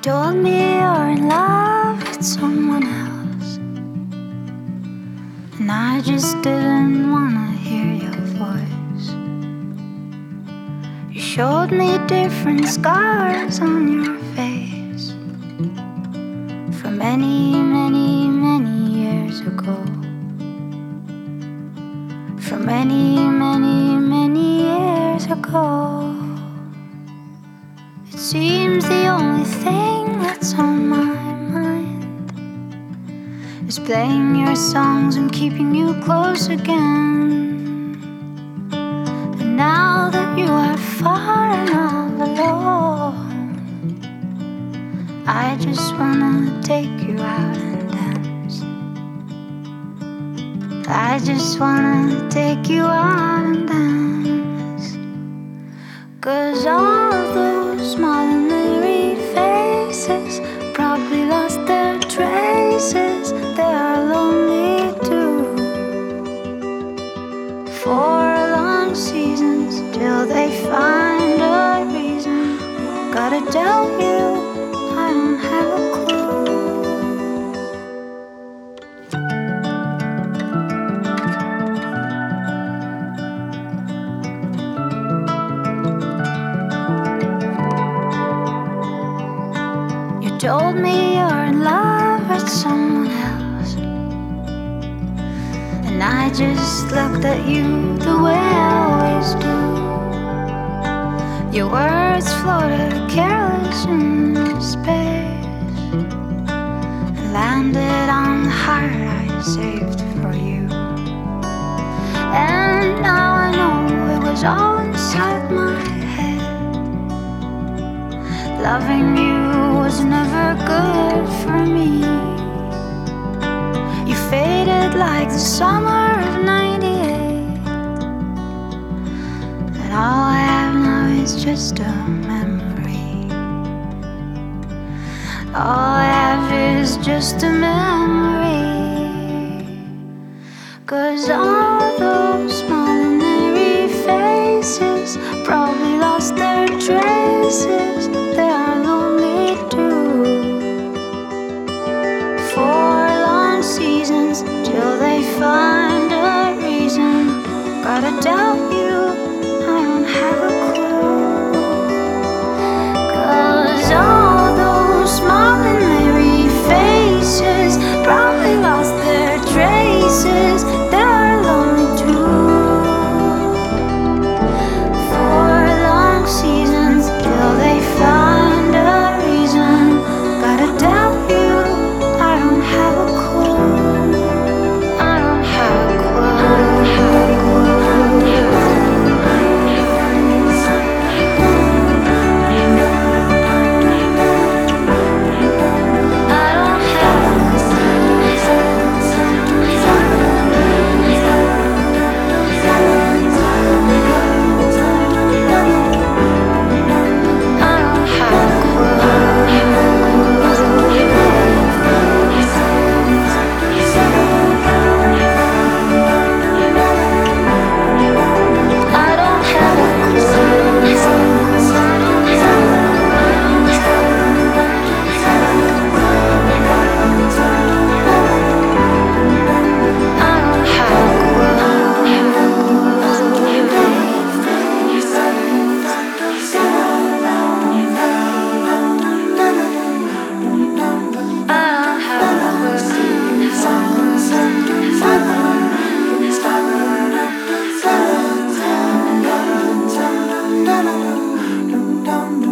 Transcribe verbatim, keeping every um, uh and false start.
told me you're in love with someone else, and I just didn't wanna hear your voice. You showed me different scars on your face from many, many, many years ago. From many, many, many years ago. It seems the only thing that's on my mind is playing your songs and keeping you close again. And now that you are far and all alone, I just wanna take you out and dance. I just wanna take you out and dance. 'Cause all of those small and weary faces probably lost their traces. They are lonely too. For long seasons till they find a reason. Gotta tell you, I don't have a clue. You told me you're in love with someone else, and I just looked at you the way I always do. Your words floated careless in space and landed on the heart I saved for you. And now I know it was all inside my head. Loving you was never good for me. You faded like the summer of ninety-eight, and all I have now is just a memory. All I have is just a memory. 'Cause all those small and weary faces probably lost their traces. They are lonely too. For long seasons till they find a reason. Gotta tell you, I don't have a clue. 'Cause all those small and weary faces probably lost their traces. They are lonely too. For long seasons till they find a reason. Gotta tell you, I don't have a clue. I don't have a clue. Dum dum